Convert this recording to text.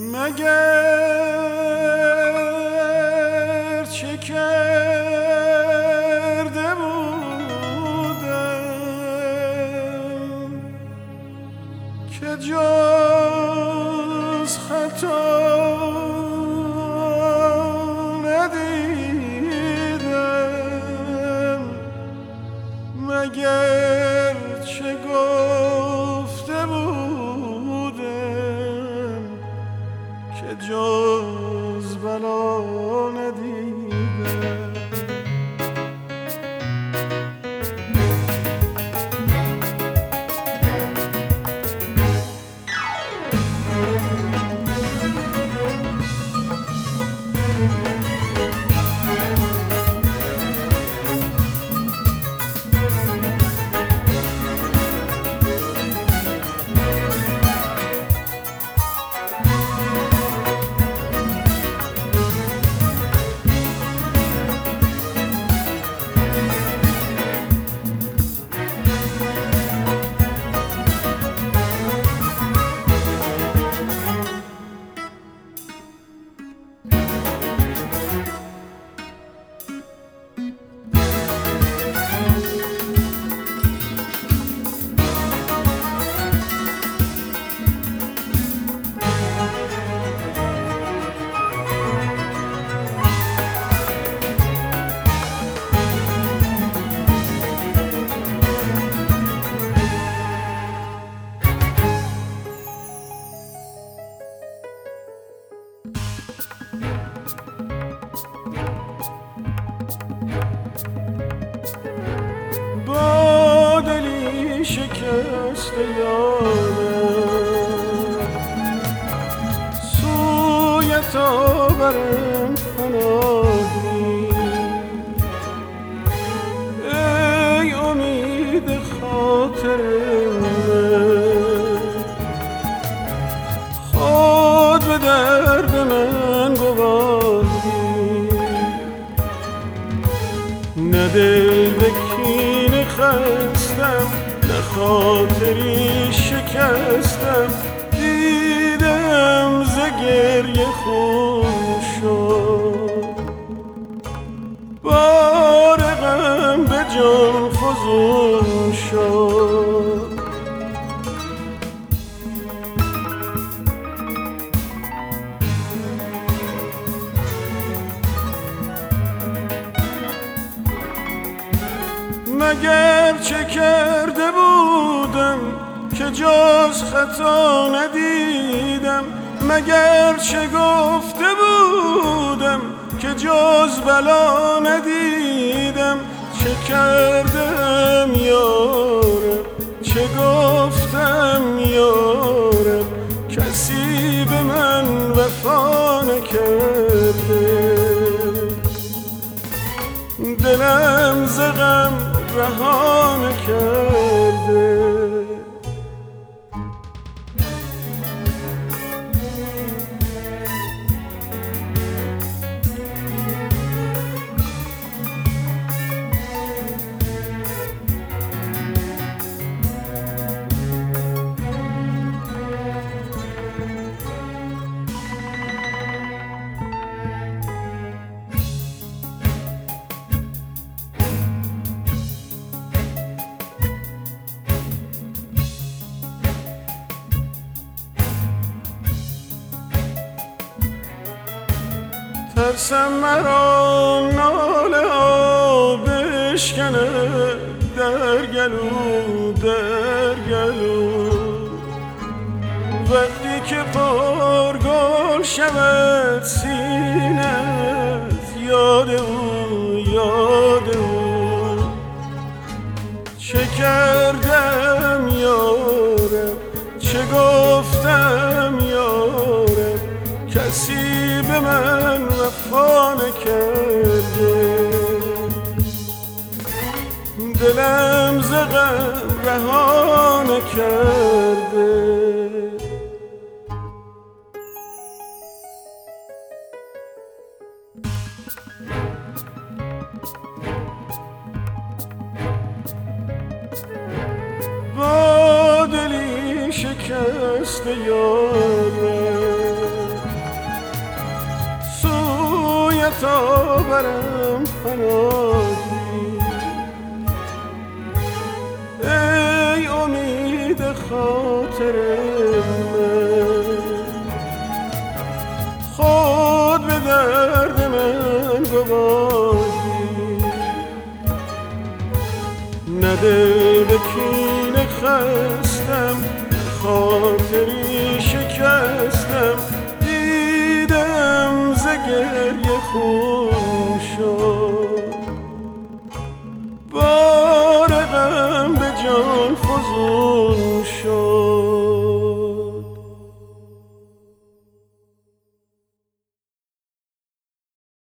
مگر چه کرده بودم که جز خطا ندیدم، مگر چه گفته بودم که جز بلا ندیدم. با دلی شکسته یارم سوی تو برم پناهی، ای امید خاطر من خود به درد من گواهی، نه دل به کینه خستم نه خاطری شکستم، دیدم ز گریه خون شد بار غم به جان فزون شد. مگر چه کرده بودم که جز خطا ندیدم، مگر چه گفته بودم که جز بلا ندیدم، چه کردم یارب چه گفتم یارب کسی به من وفا نکرده، دلم ز غم رها نکرده. ترسم مرا ناله ها بشکنه در گلو در گلو، وقتی که پرگل شود سینه‌ات یاد او یاد او، چه کردم یارب چه گفتم یارب کسی به من وفا نکرده، دلم ز غم رها نکرده. با دلی شکسته یارم تا برم پناهی. ای امید خاطر من، خود به درد من گواهی. نده به کینه خستم، خاطری شکستم، دیدم ز گریه خون شد. بار غم به جان فزود